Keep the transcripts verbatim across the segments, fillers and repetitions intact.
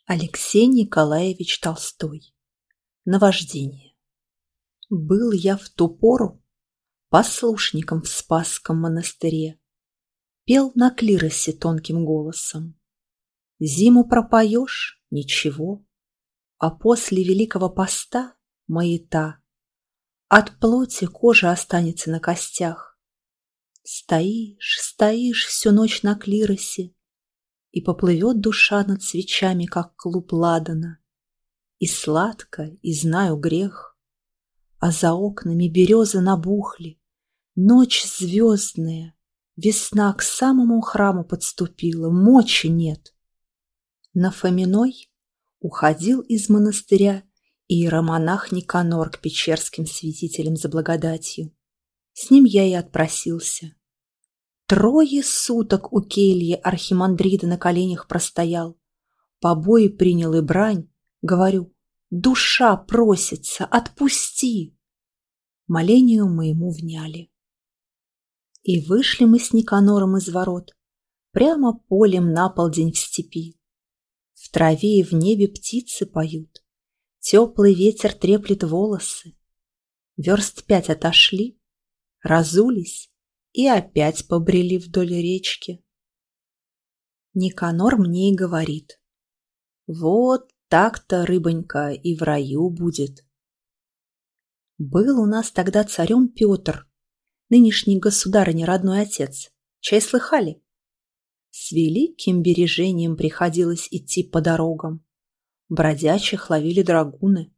Алексей Николаевич Толстой. Наваждение. Был я в ту пору послушником в Спасском монастыре, пел на клиросе тонким голосом. Зиму пропоешь — ничего, а после Великого Поста — маята. От плоти кожа останется на костях. Стоишь, стоишь всю ночь на клиросе, и поплывет душа над свечами, как клуб ладана. И сладко, и знаю грех, а за окнами березы набухли, ночь звездная, весна к самому храму подступила, мочи нет. На Фоминой уходил из монастыря иеромонах Никанор к печерским святителям за благодатью. С ним я и отпросился. Трое суток у кельи архимандрита на коленях простоял, побои принял и брань. Говорю: душа просится, отпусти. Молению моему вняли. И вышли мы с Никанором из ворот, прямо полем на полдень в степи. В траве и в небе птицы поют, теплый ветер треплет волосы. Верст пять отошли, разулись и опять побрели вдоль речки. Никанор мне и говорит: вот так-то, рыбонька, и в раю будет. Был у нас тогда царем Петр, нынешний государыня родной отец. Чай слыхали? С великим бережением приходилось идти по дорогам. Бродячих ловили драгуны.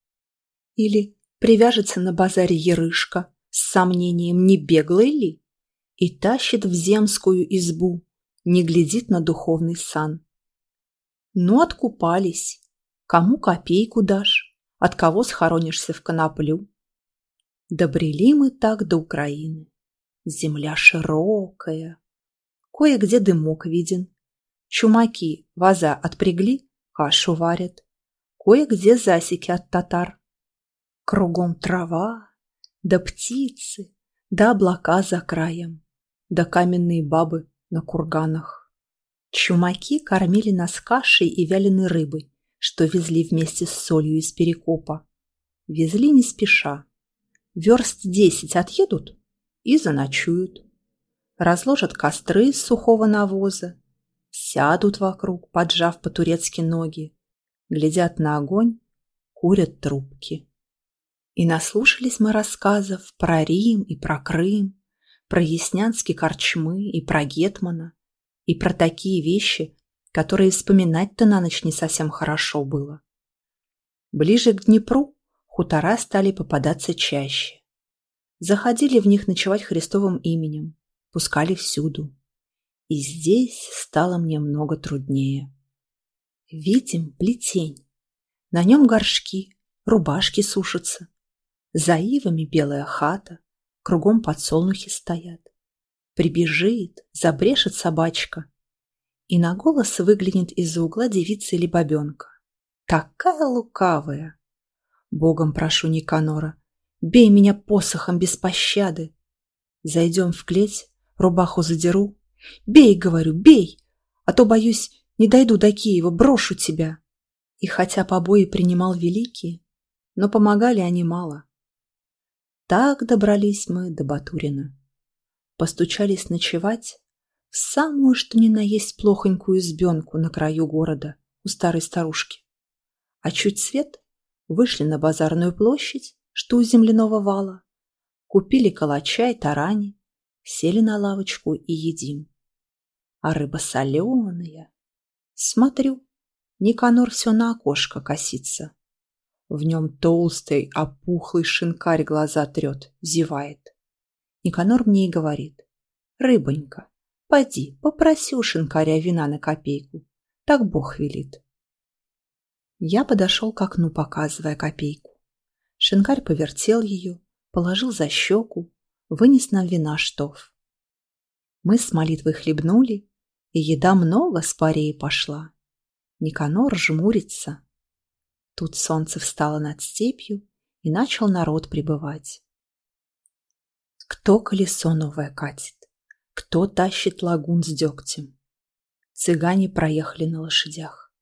Или привяжется на базаре ярышка с сомнением, не беглый ли, и тащит в земскую избу, не глядит на духовный сан. Ну, откупались. Кому копейку дашь, от кого схоронишься в коноплю. Добрели мы так до Украины. Земля широкая, кое-где дымок виден. Чумаки ваза отпрягли, кашу варят. Кое-где засеки от татар. Кругом трава, да птицы, да облака за краем, да каменные бабы на курганах. Чумаки кормили нас кашей и вяленой рыбой, что везли вместе с солью из Перекопа. Везли не спеша. Верст десять отъедут и заночуют. Разложат костры из сухого навоза, сядут вокруг, поджав по-турецки ноги, глядят на огонь, курят трубки. И наслушались мы рассказов про Рим и про Крым, про яснянские корчмы и про гетмана, и про такие вещи, которые вспоминать-то на ночь не совсем хорошо было. Ближе к Днепру хутора стали попадаться чаще. Заходили в них ночевать Христовым именем, пускали всюду. И здесь стало мне много труднее. Видим плетень, на нем горшки, рубашки сушатся. За ивами белая хата, кругом подсолнухи стоят. Прибежит, забрешет собачка, и на голос выглянет из-за угла девица или бабенка. Такая лукавая! Богом прошу Никанора, бей меня посохом без пощады. Зайдем в клеть, рубаху задеру. Бей, говорю, бей, а то, боюсь, не дойду до Киева, брошу тебя. И хотя побои принимал великие, но помогали они мало. Так добрались мы до Батурина. Постучались ночевать в самую что ни на есть плохонькую избенку на краю города у старой старушки. А чуть свет вышли на базарную площадь, что у земляного вала, купили калача и тарани, сели на лавочку и едим. А рыба соленая. Смотрю, Никанор все на окошко косится. В нем толстый, опухлый шинкарь глаза трет, зевает. Никанор мне и говорит: рыбонька, поди, попроси у шинкаря вина на копейку, так Бог велит. Я подошел к окну, показывая копейку. Шинкарь повертел ее, положил за щеку, вынес нам вина штоф. Мы с молитвой хлебнули, и еда много скорее пошла. Никанор жмурится. Тут солнце встало над степью, и начал народ прибывать. Кто колесо новое катит, кто тащит лагун с дегтем. Цыгане проехали на лошадях.